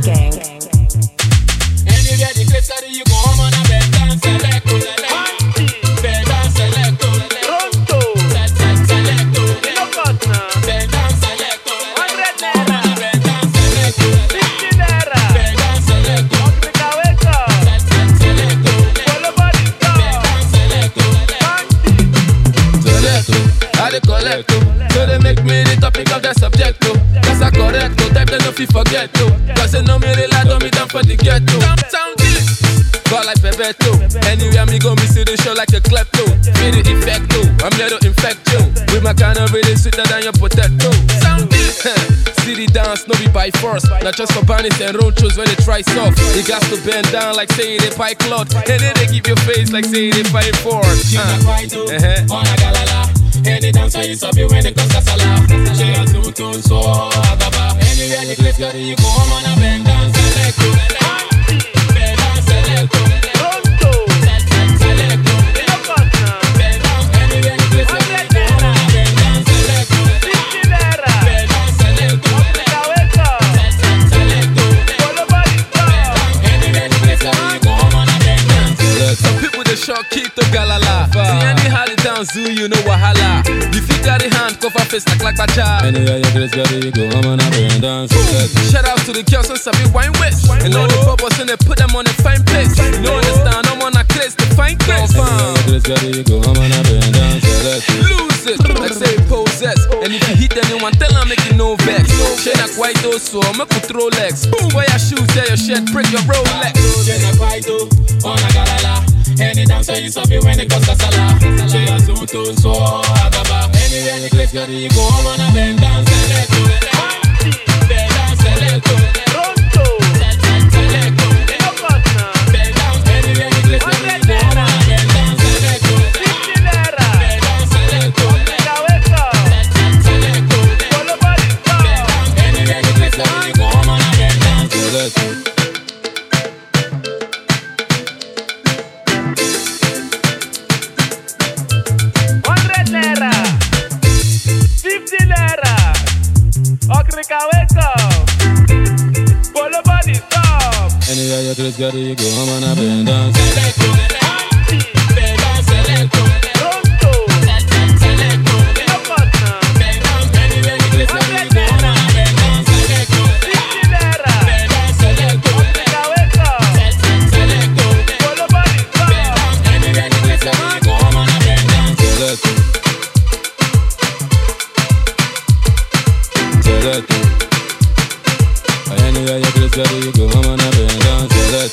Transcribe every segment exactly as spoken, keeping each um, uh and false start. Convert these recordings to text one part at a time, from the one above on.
gang. Anywhere the place that you go home on a bed and select, select. Bed and select, Pronto, select, select, select. no partner. Bed and select, Hundred naira, bed and select, fifty naira. bed and select, Africa wake up, select, select, follow body bed stop. and select, select. I dey collect, so they make me the topic of the subject, cause I correct, type they no fit forget, cause they know me they lie on me down for the ghetto. Sound it, call like Bebeto. Anywhere me go, me see the show like a klepto. Feel the effect, I'm here to infect you with my kind of really sweeter than your potato. Sound it, see the dance, no be by force, not just for bandits and roaches when they try soft. You got to bend down like saying they pie cloth, and then they keep your face like saying they fight force. Any dancer is up when they cause a sala. She has no tone, so agaba. Anywhere the place got you go on a bend and select. Bend and select. Pronto, Select, select. no partner. Bend down. Anywhere the place got you go on a bend and select. Fifty naira, Bend and select. Africa wake up, Select, select. follow body stop. Anywhere the place got you go on a bend and select. Some people they shock keep to galala. See anyhow the down zoo, you know wahala. You fit carry hand, cover face like like bacha. Anywhere your place got you go, I'm on a brain dance. Shout out to the girls and sabi wine west. And all the bubbles and they put them on a fine place. You know understand, I'm on a place to find place. Anywhere your place got you go, I'm on a brain dance. Lose it, like say possess. And if you hit anyone, tell them make you no vex. Share that white door, so make you throw legs. Boom, wear your shoes, tear your shirt, break your Rolex. Share that white door, on a galala. Any dancer is up when they cause a sala. She has no tone, so agaba. Anywhere the place got you go, I'm on a bend and select. Bend and select. Pronto, Select, select. no partner. Bend down. Anywhere the place got you go, I'm on a bend and select. Fifty naira, Bend and select. Africa wake up, Select, select. follow body stop. Anywhere the place got you go, I'm on a bend and select. Hundred naira, fifty naira, Africa wake up, follow body stop. Anywhere your place got you go, I'm on a brain dance. Pronto, no partner. Fifty naira, Africa wake up, follow body stop. Select. Anywhere your place got you go, I'm on a brain dance. Select.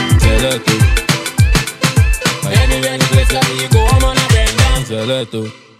Select. Anywhere the place that you go, I'm on a bend down. Select.